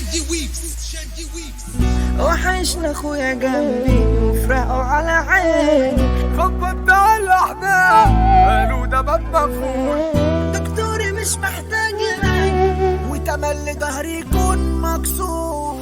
وحشنا اخويا جنبي وفرقوا على عيني، خبطت على الاحباب قالوا ده باب مقفول، دكتوري مش محتاج لك وتملي ظهري يكون مكسور.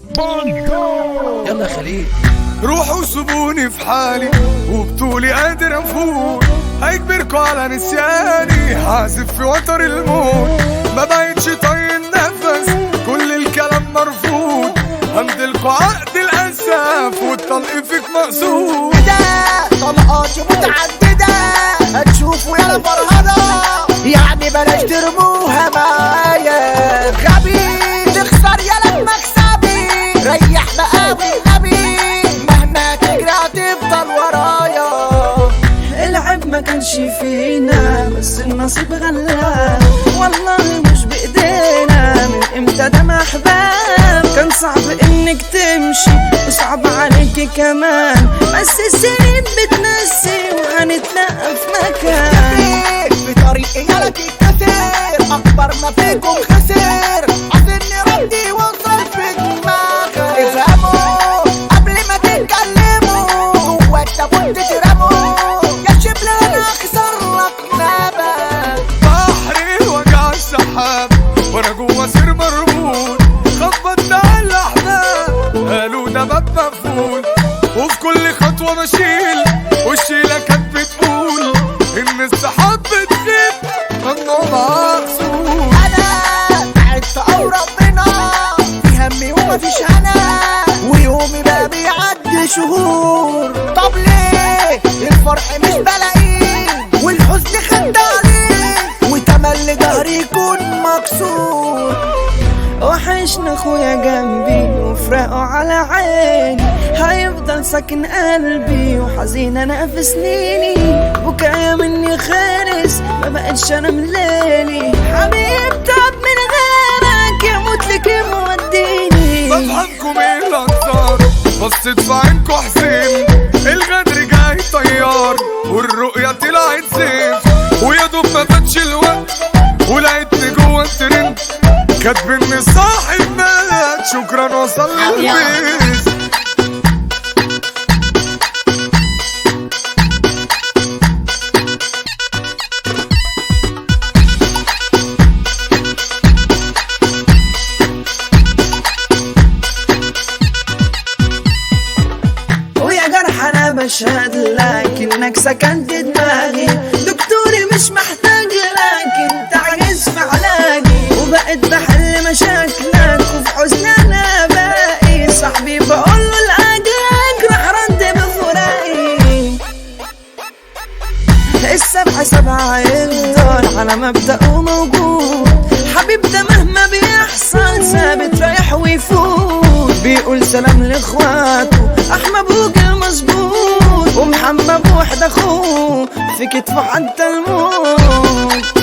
يلا خليل روحوا سيبوني في حالي وبطولي قادر افوق، هيجبركوا على نسياني حاسب في وتر الموت، ما بقتش طايق نفس كل الكلام مرفوض، همدلكوا عقد الاسف والطلق فيك مقصود. طلقاتي متعددة هتشوفوا يالا فرهضة، يعني بلاش ترموها معايا، غبي تخسر يالا بمكسبي، ريح بقى والنبي مهما تجري هتفضل ورايا. العيب ما كانش فينا بس النصيب غلاب، والله مش بايدينا من امتى ده محباب، كان صعب انك تمشي وصعب عليكي كمان، بس السنين بتنسي وهنتلاقى في مكان. في طريقي يالا كتير اكبر ما فيكم خسر، عايزني ردي وصل في دماغي، افهموا قبل ما تتكلموا جوا التابوت ترموا، يا شبل انا اخسر لك نبات. بحري وجع السحاب وانا جوا سير مربوط، خبطت على الاحباب قالوا ده باب مقفول، وفي كل خطوه بشيل والشيله كانت بتقول ان السحاب بتغيب ممنوع مقصود. انا تعبت او ربنا في همي ومفيش هنا، ويومي بقى بيعدي شهور، طب ليه الفرح مش بلاقيه والحزن خد عليه وتملي ظهري يكون مكسور. وحشنا اخويا جنبي وفرقوا على عيني، هيفضل ساكن قلبي وحزين انا في سنيني، بكايا مني خالص ما بقتش انا من ليلي، حبيب تعب من غيرك يموت لك موديني. بفهمكم ايه الانصار بصيت في عينكوا حزين، الغدر جاي طيار والرؤية طلعت زين، ويا دوب ما فاتش الوقت ولقيتني جوا الترند كاتبني صاحب مات شكرا وصل للبيت. ويا جرح انا بشهد لك انك سكنت دماغي، دكتوري مش محتاج لك انت عاجز في علاجي، وبقيت بحل مشاكلك وفي حزن انا باقي، صاحبي بقوله لاجلك راح رد بفراقي، السبعة سبعة يفضل على مبدأه موجود، حبيب ده مهما بيحصل ثابت رايح ويفوت، بيقول سلام لاخواته احمد ابوك المظبوط، ومحمد بوحد اخوه في كتفه حتى الموت.